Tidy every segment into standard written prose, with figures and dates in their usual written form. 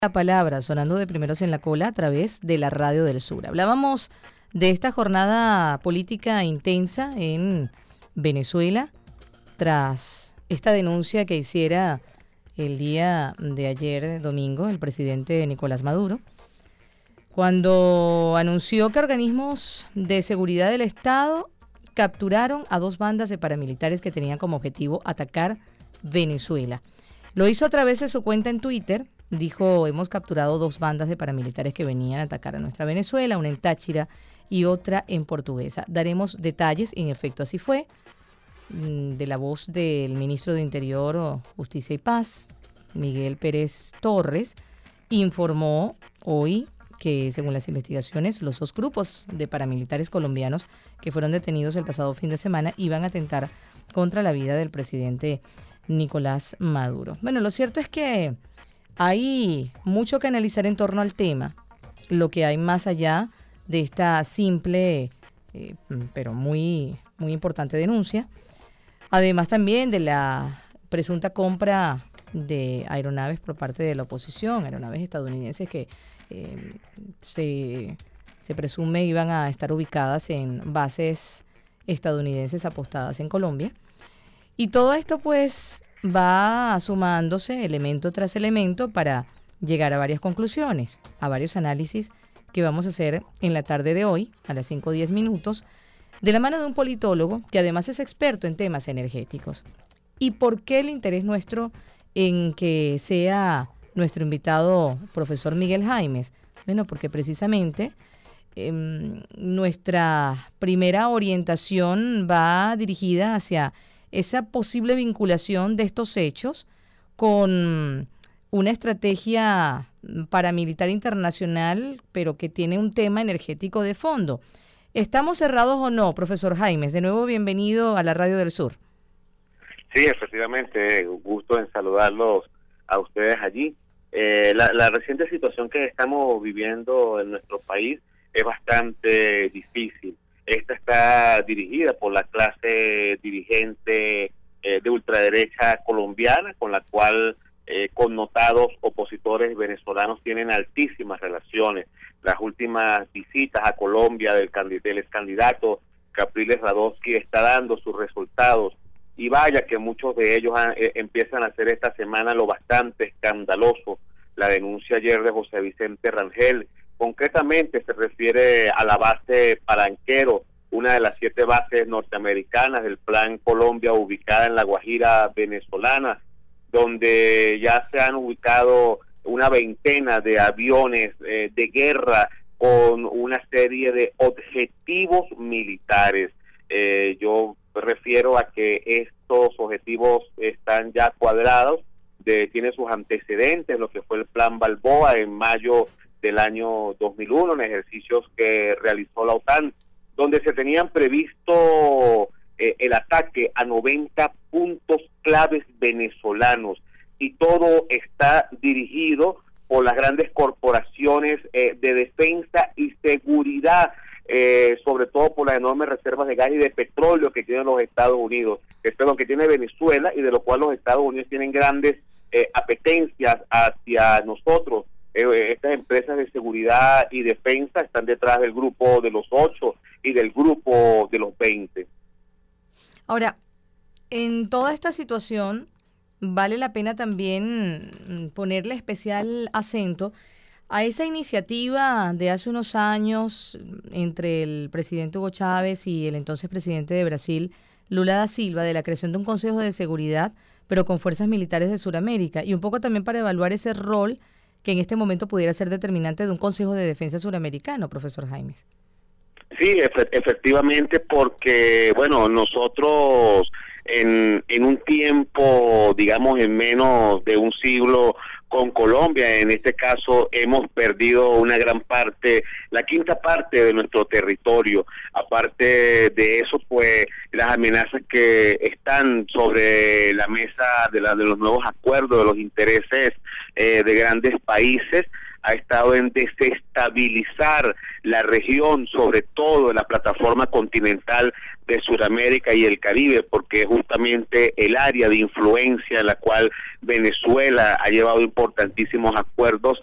La palabra sonando de primeros en la cola a través de la Radio del Sur. Hablábamos de esta jornada política intensa en Venezuela tras esta denuncia que hiciera el día de ayer, domingo, el presidente Nicolás Maduro, cuando anunció que organismos de seguridad del Estado capturaron a 2 bandas de paramilitares que tenían como objetivo atacar Venezuela. Lo hizo a través de su cuenta en Twitter. Dijo, hemos capturado 2 bandas de paramilitares que venían a atacar a nuestra Venezuela, una en Táchira y otra en Portuguesa. Daremos detalles, y en efecto así fue, de la voz del ministro de Interior, Justicia y Paz, Miguel Pérez Torres, informó hoy que según las investigaciones, los 2 grupos de paramilitares colombianos que fueron detenidos el pasado fin de semana iban a atentar contra la vida del presidente Nicolás Maduro. Bueno, lo cierto es que hay mucho que analizar en torno al tema, lo que hay más allá de esta simple, pero muy, muy importante denuncia. Además también de la presunta compra de aeronaves por parte de la oposición, aeronaves estadounidenses que se presume iban a estar ubicadas en bases estadounidenses apostadas en Colombia. Y todo esto pues va sumándose elemento tras elemento para llegar a varias conclusiones, a varios análisis que vamos a hacer en la tarde de hoy, a las 5:10 minutos, de la mano de un politólogo que además es experto en temas energéticos. ¿Y por qué el interés nuestro en que sea nuestro invitado profesor Miguel Jaimes? Bueno, porque precisamente nuestra primera orientación va dirigida hacia esa posible vinculación de estos hechos con una estrategia paramilitar internacional, pero que tiene un tema energético de fondo. ¿Estamos cerrados o no, profesor Jaimes? De nuevo, bienvenido a la Radio del Sur. Sí, efectivamente, un gusto en saludarlos a ustedes allí. La reciente situación que estamos viviendo en nuestro país es bastante difícil. Esta está dirigida por la clase dirigente de ultraderecha colombiana, con la cual connotados opositores venezolanos tienen altísimas relaciones. Las últimas visitas a Colombia del ex candidato Capriles Radosky está dando sus resultados. Y vaya que muchos de ellos empiezan a hacer esta semana lo bastante escandaloso. La denuncia ayer de José Vicente Rangel, concretamente se refiere a la base Palanquero, una de las 7 bases norteamericanas del Plan Colombia ubicada en la Guajira venezolana, donde ya se han ubicado una veintena de aviones de guerra con una serie de objetivos militares. Yo me refiero a que estos objetivos están ya cuadrados, tiene sus antecedentes, lo que fue el Plan Balboa en mayo del año 2001, en ejercicios que realizó la OTAN, donde se tenían previsto el ataque a 90 puntos claves venezolanos, y todo está dirigido por las grandes corporaciones de defensa y seguridad, sobre todo por las enormes reservas de gas y de petróleo que tienen los Estados Unidos, que tiene Venezuela, y de lo cual los Estados Unidos tienen grandes apetencias hacia nosotros. Estas empresas de seguridad y defensa están detrás del grupo de los 8 y del grupo de los 20. Ahora, en toda esta situación, vale la pena también ponerle especial acento a esa iniciativa de hace unos años entre el presidente Hugo Chávez y el entonces presidente de Brasil, Lula da Silva, de la creación de un Consejo de Seguridad, pero con fuerzas militares de Sudamérica, y un poco también para evaluar ese rol que en este momento pudiera ser determinante de un Consejo de Defensa suramericano, profesor Jaimes. Sí, efectivamente, porque, bueno, nosotros en un tiempo, digamos, en menos de un siglo con Colombia, en este caso, hemos perdido una gran parte, la quinta parte de nuestro territorio. Aparte de eso, pues, las amenazas que están sobre la mesa de los nuevos acuerdos, de los intereses de grandes países, ha estado en desestabilizar la región, sobre todo en la plataforma continental de Sudamérica y el Caribe, porque es justamente el área de influencia en la cual Venezuela ha llevado importantísimos acuerdos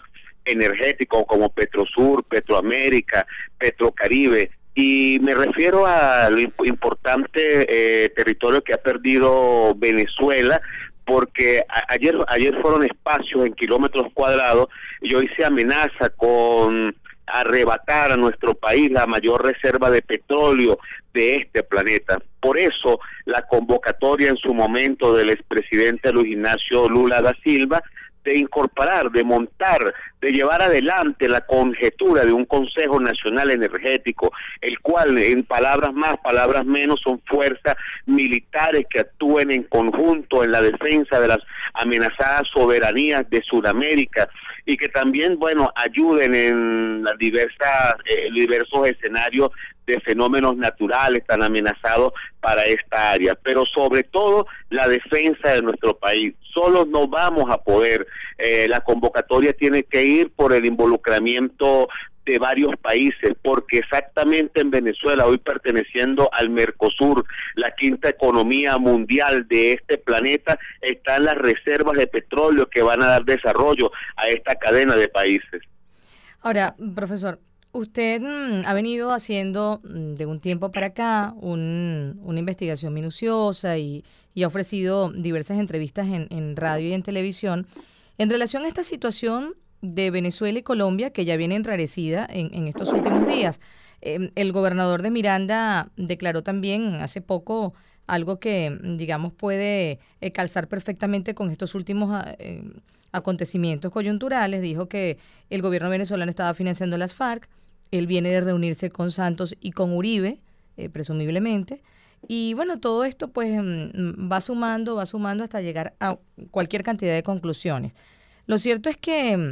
energéticos como Petrosur, Petroamérica, Petrocaribe. Y me refiero a lo importante territorio que ha perdido Venezuela, porque ayer fueron espacios en kilómetros cuadrados y hoy se amenaza con arrebatar a nuestro país la mayor reserva de petróleo de este planeta. Por eso la convocatoria en su momento del expresidente Luis Ignacio Lula da Silva de incorporar, de montar, de llevar adelante la conjetura de un Consejo Nacional Energético, el cual en palabras más, palabras menos son fuerzas militares que actúen en conjunto en la defensa de las amenazadas soberanías de Sudamérica y que también, bueno, ayuden en las diversos escenarios de fenómenos naturales tan amenazados para esta área, pero sobre todo la defensa de nuestro país. Solo no vamos a poder, la convocatoria tiene que ir por el involucramiento de varios países, porque exactamente en Venezuela, hoy perteneciendo al Mercosur, la quinta economía mundial de este planeta, están las reservas de petróleo que van a dar desarrollo a esta cadena de países. Ahora, profesor, usted ha venido haciendo de un tiempo para acá una investigación minuciosa y ha ofrecido diversas entrevistas en radio y en televisión en relación a esta situación de Venezuela y Colombia que ya viene enrarecida en estos últimos días. El gobernador de Miranda declaró también hace poco algo que, digamos, puede calzar perfectamente con estos últimos acontecimientos coyunturales. Dijo que el gobierno venezolano estaba financiando las FARC. Él viene de reunirse con Santos y con Uribe, presumiblemente. Y bueno, todo esto pues va sumando hasta llegar a cualquier cantidad de conclusiones. Lo cierto es que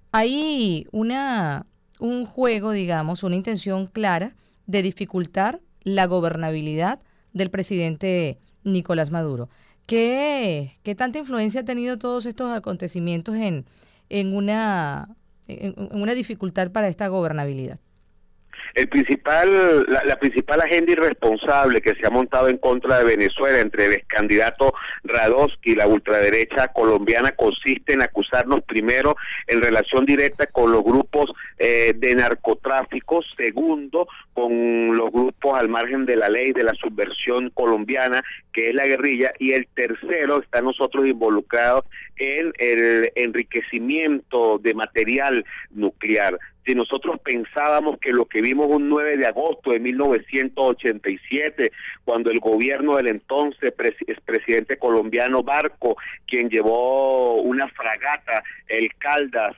hay un juego, digamos, una intención clara de dificultar la gobernabilidad del presidente Nicolás Maduro. ¿Qué tanta influencia ha tenido todos estos acontecimientos en una dificultad para esta gobernabilidad? La principal agenda irresponsable que se ha montado en contra de Venezuela entre el ex candidato Radosky y la ultraderecha colombiana consiste en acusarnos primero en relación directa con los grupos de narcotráfico, segundo con los grupos al margen de la ley de la subversión colombiana, que es la guerrilla, y el tercero está nosotros involucrados en el enriquecimiento de material nuclear. Si nosotros pensábamos que lo que vimos un 9 de agosto de 1987, cuando el gobierno del entonces expresidente colombiano Barco, quien llevó una fragata, el Caldas,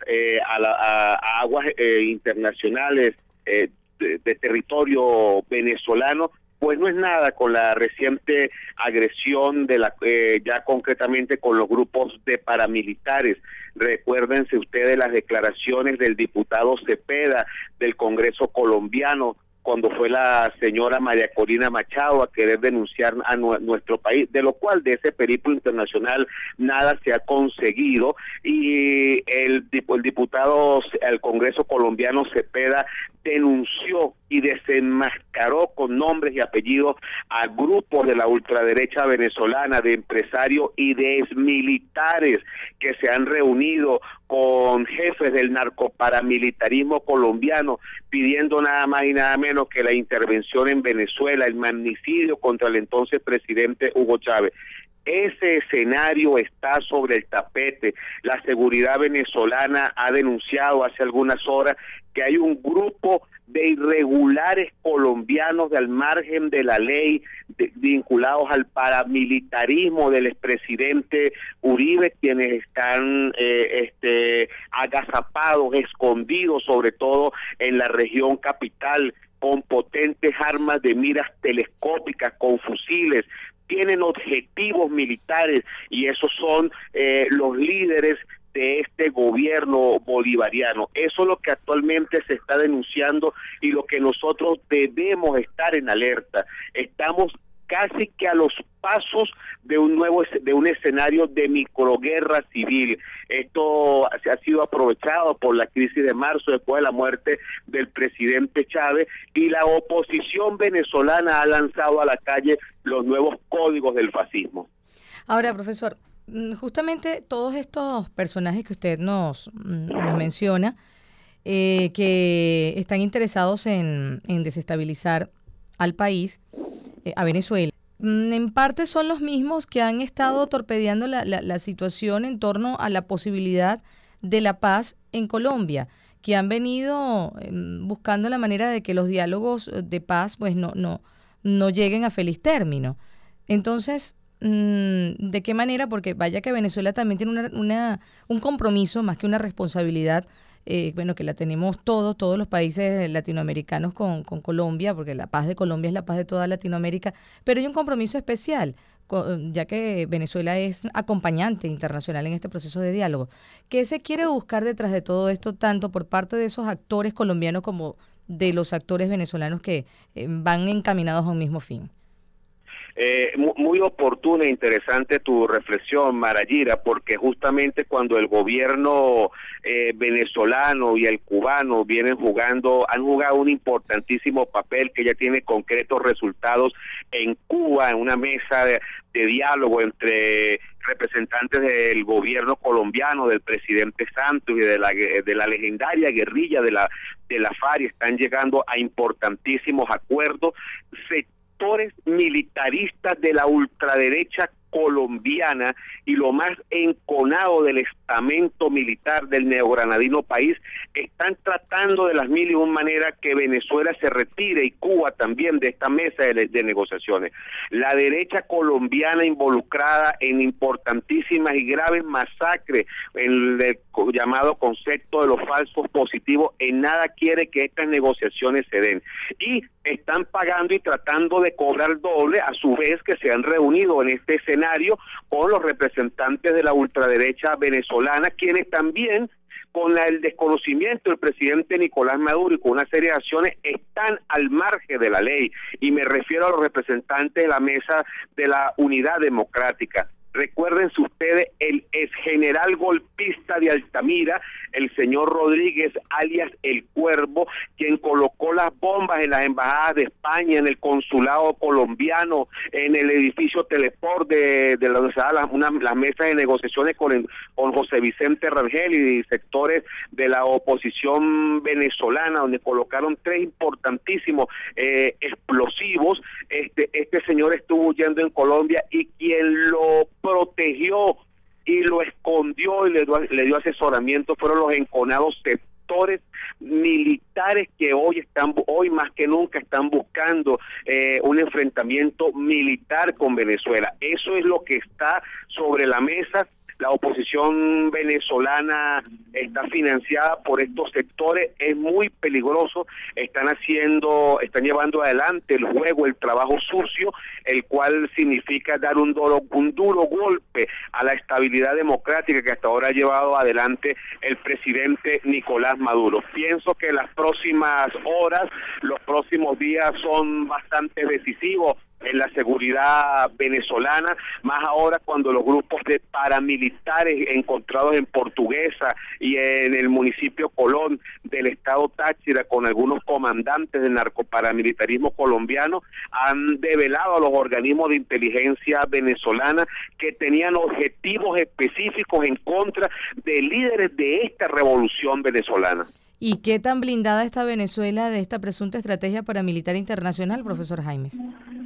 a aguas internacionales de territorio venezolano, pues no es nada con la reciente agresión de ya concretamente con los grupos de paramilitares. Recuérdense ustedes las declaraciones del diputado Cepeda del Congreso colombiano cuando fue la señora María Corina Machado a querer denunciar a nuestro país, de lo cual de ese periplo internacional nada se ha conseguido, y el diputado al Congreso colombiano Cepeda denunció y desenmascaró con nombres y apellidos a grupos de la ultraderecha venezolana, de empresarios y de exmilitares que se han reunido con jefes del narcoparamilitarismo colombiano pidiendo nada más y nada menos que la intervención en Venezuela, el magnicidio contra el entonces presidente Hugo Chávez. Ese escenario está sobre el tapete. La seguridad venezolana ha denunciado hace algunas horas que hay un grupo de irregulares colombianos de al margen de la ley, vinculados al paramilitarismo del expresidente Uribe, quienes están agazapados, escondidos, sobre todo en la región capital, con potentes armas de miras telescópicas, con fusiles. Tienen objetivos militares y esos son los líderes de este gobierno bolivariano. Eso es lo que actualmente se está denunciando y lo que nosotros debemos estar en alerta. Estamos casi que a los pasos de un escenario de microguerra civil. Esto ha sido aprovechado por la crisis de marzo después de la muerte del presidente Chávez, y la oposición venezolana ha lanzado a la calle los nuevos códigos del fascismo. Ahora, profesor, justamente todos estos personajes que usted nos menciona que están interesados en desestabilizar al país, a Venezuela. En parte son los mismos que han estado torpedeando la situación en torno a la posibilidad de la paz en Colombia, que han venido buscando la manera de que los diálogos de paz pues no lleguen a feliz término. Entonces, ¿de qué manera? Porque vaya que Venezuela también tiene un compromiso más que una responsabilidad, que la tenemos todos los países latinoamericanos con Colombia, porque la paz de Colombia es la paz de toda Latinoamérica, pero hay un compromiso especial, ya que Venezuela es acompañante internacional en este proceso de diálogo. ¿Qué se quiere buscar detrás de todo esto, tanto por parte de esos actores colombianos como de los actores venezolanos que van encaminados a un mismo fin? Muy oportuna e interesante tu reflexión, Marayira, porque justamente cuando el gobierno venezolano y el cubano han jugado un importantísimo papel que ya tiene concretos resultados en Cuba, en una mesa de diálogo entre representantes del gobierno colombiano, del presidente Santos y de la legendaria guerrilla de la FARC, están llegando a importantísimos acuerdos. Sectores militaristas de la ultraderecha colombiana y lo más enconado del estamento militar del neogranadino país están tratando de las mil y un maneras que Venezuela se retire y Cuba también de esta mesa de negociaciones. La derecha colombiana involucrada en importantísimas y graves masacres, en el llamado concepto de los falsos positivos, en nada quiere que estas negociaciones se den. Y están pagando y tratando de cobrar doble, a su vez que se han reunido en este escenario con los representantes de la ultraderecha venezolana, quienes también, con el desconocimiento del presidente Nicolás Maduro y con una serie de acciones, están al margen de la ley, y me refiero a los representantes de la Mesa de la Unidad Democrática. Recuérdense ustedes el exgeneral golpista de Altamira, el señor Rodríguez, alias El Cuervo, quien colocó las bombas en las embajadas de España, en el consulado colombiano, en el edificio Teleport de donde se dan las mesas de negociaciones con José Vicente Rangel y sectores de la oposición venezolana, donde colocaron 3 importantísimos explosivos. Este señor estuvo huyendo en Colombia, y quien lo protegió y lo escondió y le dio asesoramiento fueron los enconados sectores militares que hoy más que nunca están buscando un enfrentamiento militar con Venezuela. Eso es lo que está sobre la mesa. La oposición venezolana está financiada por estos sectores, es muy peligroso, están llevando adelante el juego, el trabajo sucio, el cual significa dar un duro golpe a la estabilidad democrática que hasta ahora ha llevado adelante el presidente Nicolás Maduro. Pienso que las próximas horas, los próximos días son bastante decisivos en la seguridad venezolana, más ahora cuando los grupos de paramilitares encontrados en Portuguesa y en el municipio Colón del estado Táchira, con algunos comandantes del narcoparamilitarismo colombiano, han develado a los organismos de inteligencia venezolana que tenían objetivos específicos en contra de líderes de esta revolución venezolana. ¿Y qué tan blindada está Venezuela de esta presunta estrategia paramilitar internacional, profesor Jaimes?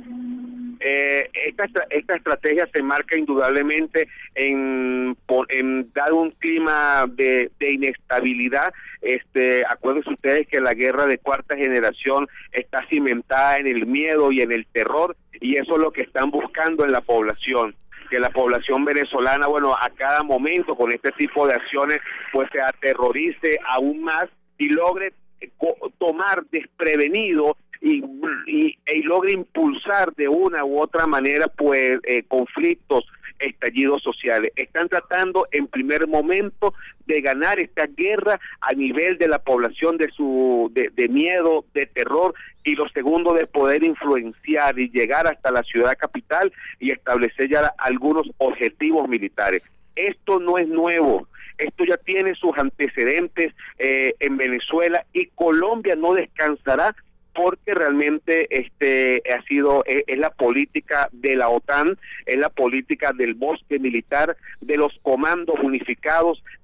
Esta estrategia se marca indudablemente en dar un clima de inestabilidad. Acuérdense ustedes que la guerra de cuarta generación está cimentada en el miedo y en el terror, y eso es lo que están buscando en la población, que la población venezolana, a cada momento con este tipo de acciones, pues se aterrorice aún más y logre tomar desprevenido y logre impulsar de una u otra manera conflictos, estallidos sociales. Están tratando en primer momento de ganar esta guerra a nivel de la población de miedo, de terror, y lo segundo, de poder influenciar y llegar hasta la ciudad capital y establecer ya algunos objetivos militares. Esto no es nuevo. Esto ya tiene sus antecedentes en Venezuela, y Colombia no descansará, porque realmente es la política de la OTAN, es la política del bosque militar, de los comandos unificados,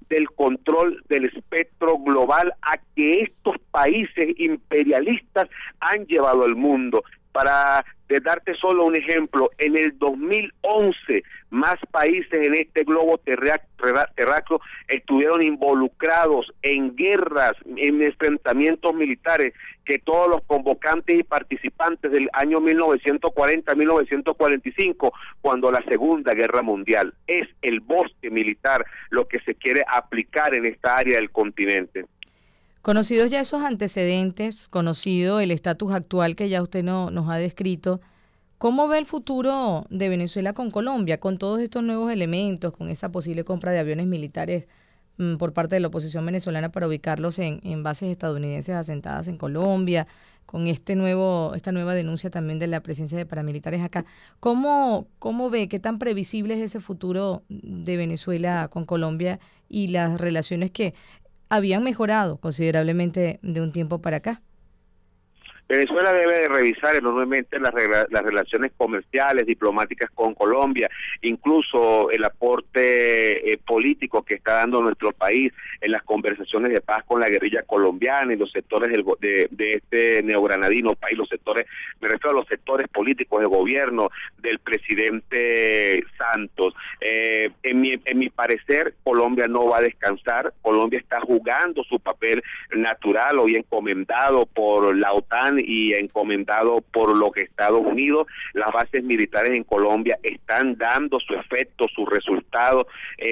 del control del espectro global a que estos países imperialistas han llevado al mundo. Para darte solo un ejemplo, en el 2011 más países en este globo terráqueo estuvieron involucrados en guerras, en enfrentamientos militares, que todos los convocantes y participantes del año 1940-1945, cuando la Segunda Guerra Mundial. Es el bosque militar lo que se quiere aplicar en esta área del continente. Conocidos ya esos antecedentes, conocido el estatus actual que ya usted nos ha descrito, ¿cómo ve el futuro de Venezuela con Colombia, con todos estos nuevos elementos, con esa posible compra de aviones militares por parte de la oposición venezolana para ubicarlos en bases estadounidenses asentadas en Colombia, con esta nueva denuncia también de la presencia de paramilitares acá? ¿Cómo ve, qué tan previsible es ese futuro de Venezuela con Colombia y las relaciones que habían mejorado considerablemente de un tiempo para acá? Venezuela debe de revisar enormemente las relaciones comerciales, diplomáticas con Colombia, incluso el aporte político que está dando nuestro país en las conversaciones de paz con la guerrilla colombiana y los sectores de este neogranadino país, me refiero a los sectores políticos de gobierno del presidente Santos. En mi parecer, Colombia no va a descansar. Colombia está jugando su papel natural, hoy encomendado por la OTAN y encomendado por los Estados Unidos. Las bases militares en Colombia están dando su efecto, sus resultados.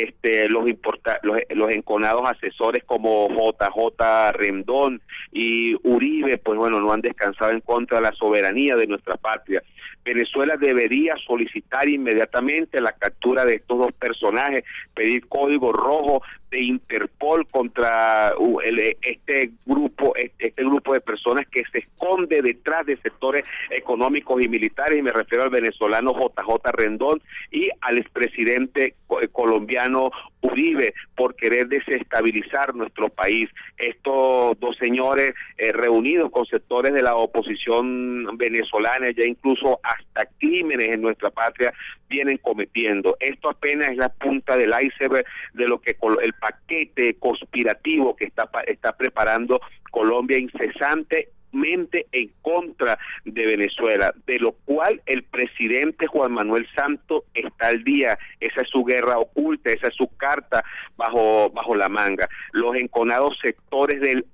Los enconados asesores como JJ Rendón y Uribe, pues bueno, no han descansado en contra de la soberanía de nuestra patria. Venezuela debería solicitar inmediatamente la captura de estos dos personajes, pedir código rojo de Interpol contra este grupo de personas que se esconde detrás de sectores económicos y militares, y me refiero al venezolano JJ Rendón y al expresidente colombiano Uribe, por querer desestabilizar nuestro país. Estos dos señores reunidos con sectores de la oposición venezolana, ya incluso hasta crímenes en nuestra patria vienen cometiendo. Esto apenas es la punta del iceberg de lo que el paquete conspirativo que está preparando Colombia incesantemente en contra de Venezuela, de lo cual el presidente Juan Manuel Santos está al día. Esa es su guerra oculta, esa es su carta bajo la manga. Los enconados sectores del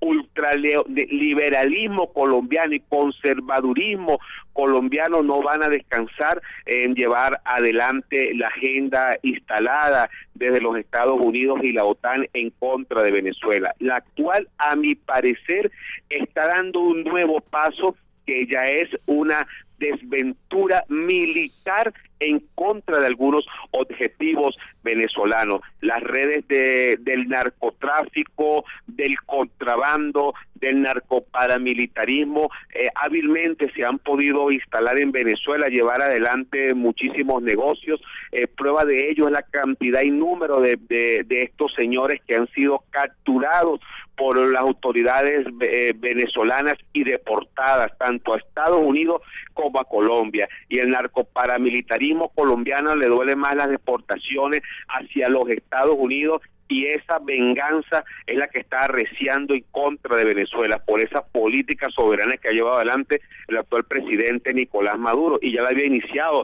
ultraliberalismo colombiano y conservadurismo colombiano no van a descansar en llevar adelante la agenda instalada desde los Estados Unidos y la OTAN en contra de Venezuela. La actual, a mi parecer, está dando un nuevo paso que ya es una desventura militar en contra de algunos objetivos venezolanos. Las redes del narcotráfico, del contrabando, del narcoparamilitarismo, hábilmente se han podido instalar en Venezuela, llevar adelante muchísimos negocios. Prueba de ello es la cantidad y número de estos señores que han sido capturados por las autoridades venezolanas y deportadas tanto a Estados Unidos como a Colombia. Y el narcoparamilitarismo colombiano le duele más las deportaciones hacia los Estados Unidos, y esa venganza es la que está arreciando en contra de Venezuela por esa política soberana que ha llevado adelante el actual presidente Nicolás Maduro, y ya la había iniciado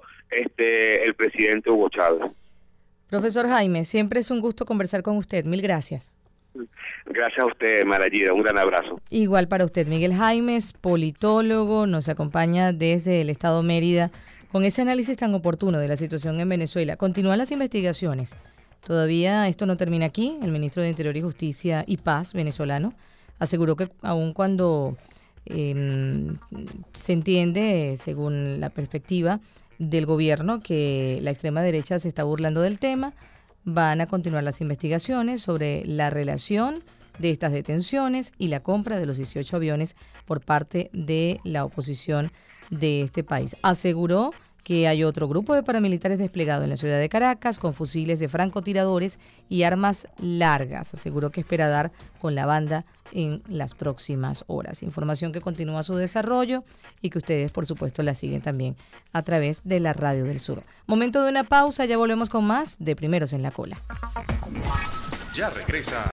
el presidente Hugo Chávez. Profesor Jaime, siempre es un gusto conversar con usted. Mil gracias. Gracias a usted, Marayida. Un gran abrazo. Igual para usted. Miguel Jaimes, politólogo, nos acompaña desde el estado Mérida con ese análisis tan oportuno de la situación en Venezuela. Continúan las investigaciones. Todavía esto no termina aquí. El ministro de Interior y Justicia y Paz venezolano aseguró que aun cuando se entiende, según la perspectiva del gobierno, que la extrema derecha se está burlando del tema, van a continuar las investigaciones sobre la relación de estas detenciones y la compra de los 18 aviones por parte de la oposición de este país. Aseguró que hay otro grupo de paramilitares desplegado en la ciudad de Caracas con fusiles de francotiradores y armas largas. Aseguró que espera dar con la banda en las próximas horas. Información que continúa su desarrollo y que ustedes, por supuesto, la siguen también a través de la Radio del Sur. Momento de una pausa, ya volvemos con más de Primeros en la Cola. Ya regresa